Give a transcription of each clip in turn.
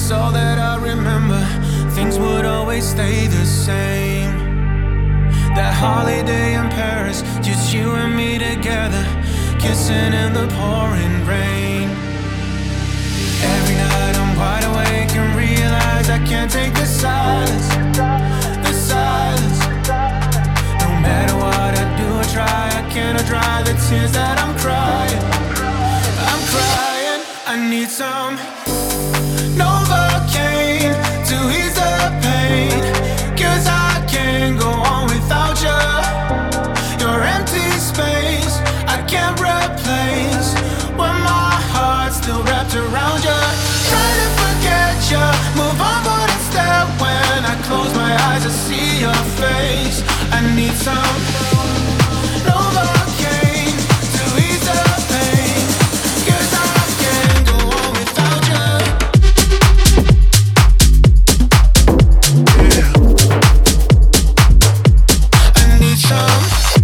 It's all that I remember. Things would always stay the same. That holiday in Paris, just you and me together, kissing in the pouring rain. Every night I'm wide awake and realize I can't take the silence. The silence. No matter what I do or try, I cannot dry the tears that I'm crying. I'm crying. I need some Novocaine to ease the pain, 'cause I can't go on without you. Your empty space I can't replace, when my heart's still wrapped around you. Try to forget you, move on, but instead when I close my eyes I see your face. I need some Novocaine to ease the pain, 'cause I can't go on without you. I need some.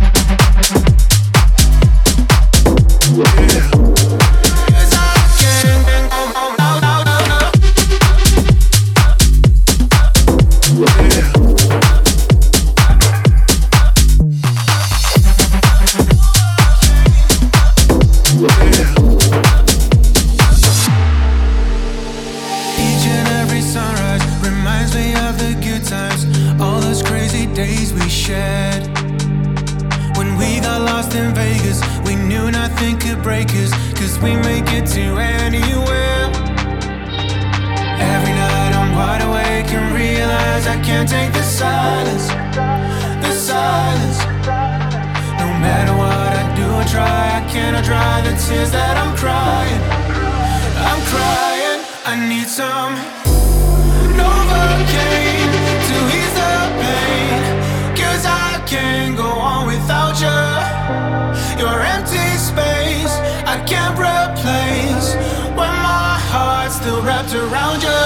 Each and every sunrise reminds me of the good times, all those crazy days we shared. When we got lost in Vegas, we knew nothing could break us, 'cause we make it to anywhere. Every night I'm wide awake and realize I can't take the silence. The silence. No matter what I do or try, I cannot dry the tears that I'm crying. I'm crying. I need some Novocaine to ease the pain, 'cause I can't go on without you. Your empty space I can't replace, when my heart's still wrapped around you.